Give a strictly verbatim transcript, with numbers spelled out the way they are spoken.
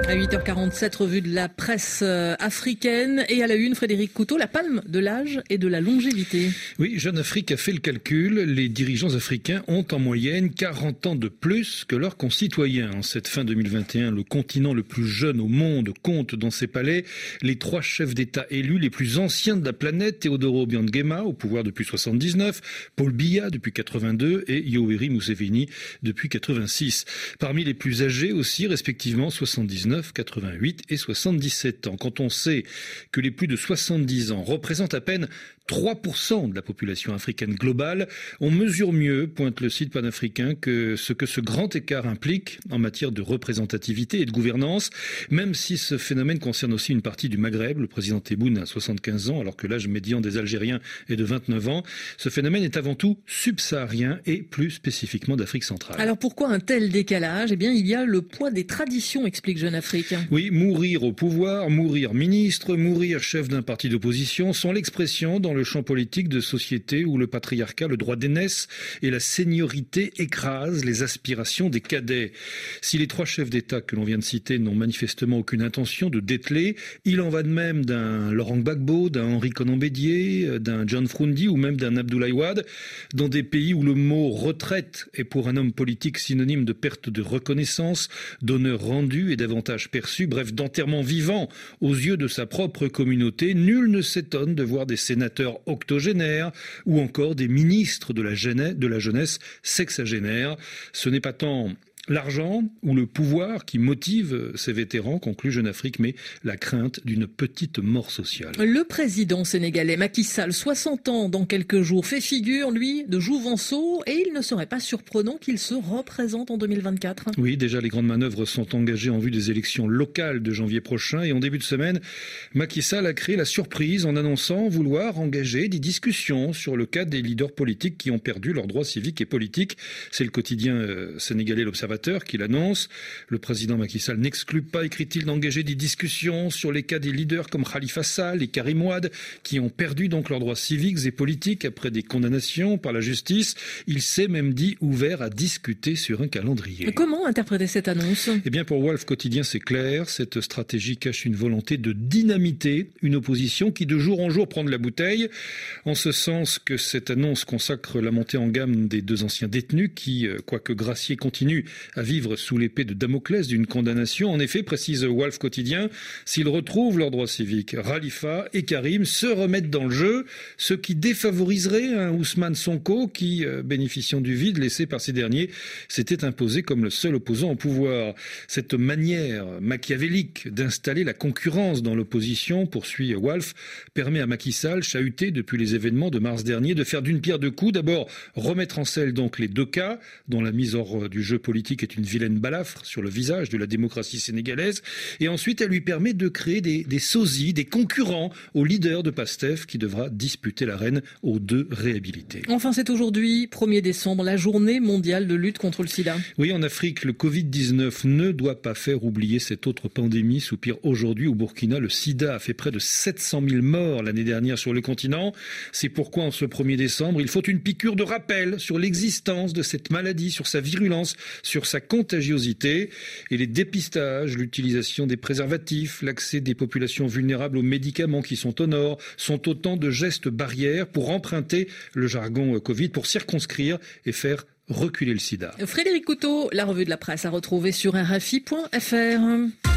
À huit heures quarante-sept, revue de la presse africaine. Et à la une, Frédéric Couteau, la palme de l'âge et de la longévité. Oui, Jeune Afrique a fait le calcul. Les dirigeants africains ont en moyenne quarante ans de plus que leurs concitoyens. En cette fin deux mille vingt et un, le continent le plus jeune au monde compte dans ses palais les trois chefs d'État élus les plus anciens de la planète. Teodoro Obiang-Nguema, au pouvoir depuis soixante-dix-neuf, Paul Biya depuis quatre-vingt-deux et Yoweri Museveni depuis quatre-vingt-six. Parmi les plus âgés aussi, respectivement soixante-dix-neuf, quatre-vingt-huit et soixante-dix-sept ans. Quand on sait que les plus de soixante-dix ans représentent à peine trois pour cent de la population africaine globale, on mesure mieux, pointe le site panafricain, que ce que ce grand écart implique en matière de représentativité et de gouvernance, même si ce phénomène concerne aussi une partie du Maghreb. Le président Tebboune a soixante-quinze ans, alors que l'âge médian des Algériens est de vingt-neuf ans. Ce phénomène est avant tout subsaharien et plus spécifiquement d'Afrique centrale. Alors pourquoi un tel décalage ? Eh bien, il y a le poids des traditions, explique Jeune Afrique. Oui, mourir au pouvoir, mourir ministre, mourir chef d'un parti d'opposition sont l'expression dans le champ politique de sociétés où le patriarcat, le droit d'aînesse et la seniorité écrasent les aspirations des cadets. Si les trois chefs d'État que l'on vient de citer n'ont manifestement aucune intention de dételer, il en va de même d'un Laurent Gbagbo, d'un Henri Konan Bédié, d'un John Frundi ou même d'un Abdoulaye Wade, dans des pays où le mot retraite est pour un homme politique synonyme de perte de reconnaissance, d'honneur rendu et d'avantages perçus, bref d'enterrement vivant aux yeux de sa propre communauté. Nul ne s'étonne de voir des sénateurs octogénaires ou encore des ministres de la jeunesse, de la jeunesse sexagénaire. Ce n'est pas tant l'argent ou le pouvoir qui motive ces vétérans, conclut Jeune Afrique, mais la crainte d'une petite mort sociale. Le président sénégalais Macky Sall, soixante ans dans quelques jours, fait figure, lui, de Jouvenceau, et il ne serait pas surprenant qu'il se représente en deux mille vingt-quatre. Oui, déjà les grandes manœuvres sont engagées en vue des élections locales de janvier prochain, et en début de semaine, Macky Sall a créé la surprise en annonçant vouloir engager des discussions sur le cas des leaders politiques qui ont perdu leurs droits civiques et politiques. C'est le quotidien euh, sénégalais L'Observateur qui l'annonce. Le président Macky Sall n'exclut pas, écrit-il, d'engager des discussions sur les cas des leaders comme Khalifa Sall et Karim Wade qui ont perdu donc leurs droits civiques et politiques après des condamnations par la justice. Il s'est même dit ouvert à discuter sur un calendrier. Mais comment interpréter cette annonce ? Eh bien, pour Wolf Quotidien, c'est clair. Cette stratégie cache une volonté de dynamiter une opposition qui de jour en jour prend de la bouteille. En ce sens que cette annonce consacre la montée en gamme des deux anciens détenus qui, quoique graciés, continuent à vivre sous l'épée de Damoclès d'une condamnation. En effet, précise Wolf Quotidien, s'ils retrouvent leurs droits civiques, Khalifa et Karim se remettent dans le jeu, ce qui défavoriserait un Ousmane Sonko qui, euh, bénéficiant du vide laissé par ces derniers, s'était imposé comme le seul opposant au pouvoir. Cette manière machiavélique d'installer la concurrence dans l'opposition, poursuit Wolf, permet à Macky Sall, chahuté depuis les événements de mars dernier, de faire d'une pierre deux coups. D'abord, remettre en selle donc les deux cas, dont la mise hors du jeu politique est une vilaine balafre sur le visage de la démocratie sénégalaise. Et ensuite, elle lui permet de créer des, des sosies, des concurrents au leader de PASTEF qui devra disputer l'arène aux deux réhabilités. Enfin, c'est aujourd'hui, premier décembre, la journée mondiale de lutte contre le sida. Oui, en Afrique, le covid dix-neuf ne doit pas faire oublier cette autre pandémie. Soupire aujourd'hui au Burkina. Le sida a fait près de sept cent mille morts l'année dernière sur le continent. C'est pourquoi, en ce premier décembre, il faut une piqûre de rappel sur l'existence de cette maladie, sur sa virulence, sur sa contagiosité, et les dépistages, l'utilisation des préservatifs, l'accès des populations vulnérables aux médicaments qui sont au nord, sont autant de gestes barrières pour emprunter le jargon Covid, pour circonscrire et faire reculer le sida. Frédéric Couteau, la revue de la presse à retrouver sur R F I point F R.